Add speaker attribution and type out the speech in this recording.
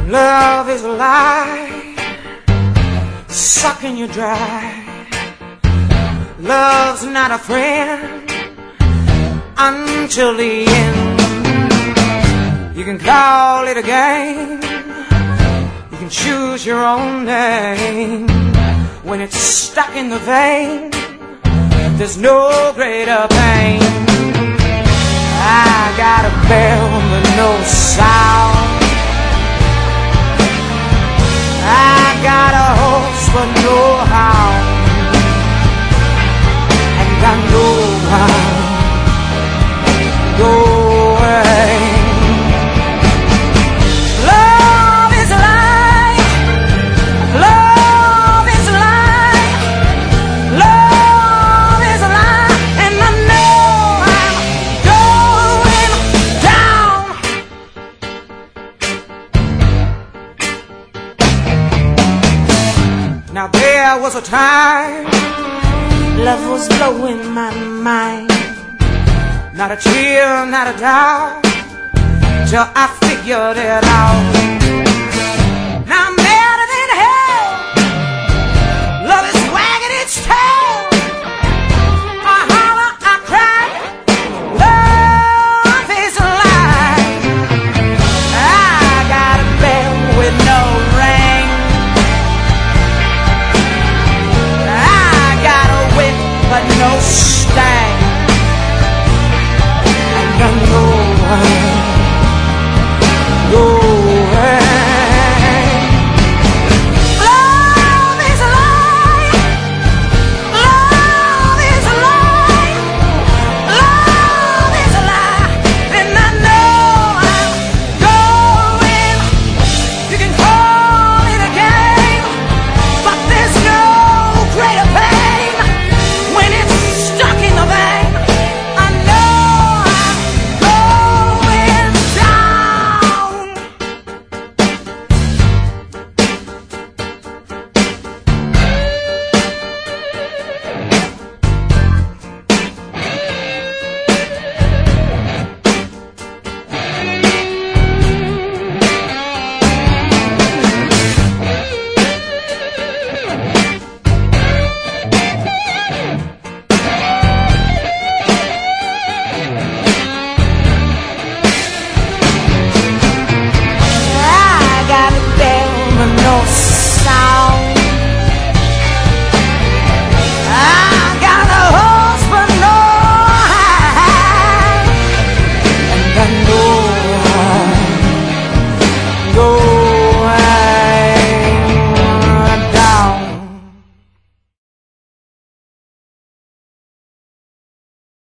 Speaker 1: Love is a lie, sucking you dry. Love's not a friend until the end. You can call it a game, you can choose your own name. When it's stuck in the vein, there's no greater pain. I got a bell but no sound, I got a horse but no hound, and I know I'll go away. Love is a lie, love is a lie, love is a lie, and I know I'm going down. Now there was a time love was blowing my mind, not a tear, not a doubt, till I figured it out.